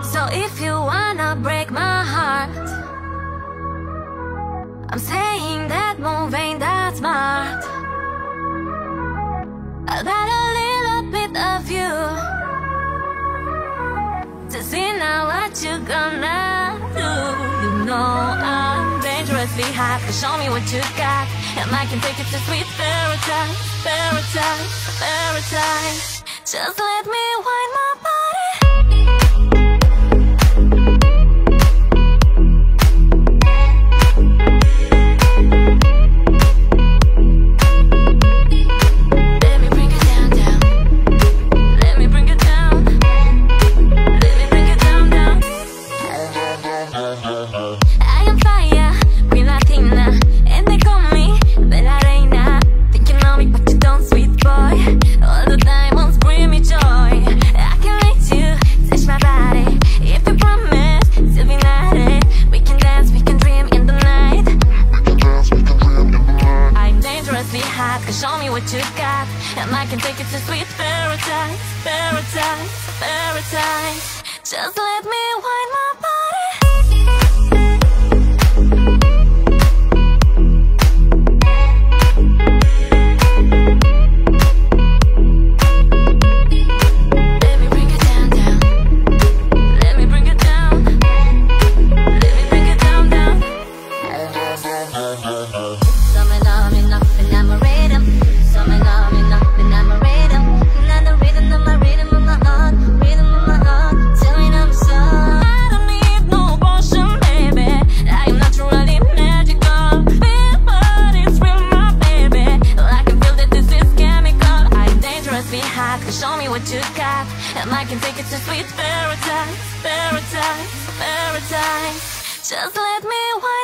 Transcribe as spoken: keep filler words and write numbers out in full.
So if you wanna break my heart, I'm saying that move ain't that smart. I got a little bit of you to see now what you gonna do. You know I'm dangerously hot, but show me what you got, and I can take it to sweet paradise, paradise, paradise. Just let me wind my body. I am fire, Queen Latina, and they call me Bella Reina. Think you know me, but you don't, sweet boy. All the diamonds bring me joy. I can let you touch my body if you promise to be naughty. We can dance, we can dream in the night. We can dance, we can dream in the night. I'm dangerously hot, so show me what you got, and I can take it to sweet paradise, paradise, paradise. Just let me wind my body. Show me what you got, and I can take it to sweet paradise, paradise, paradise. Just let me wind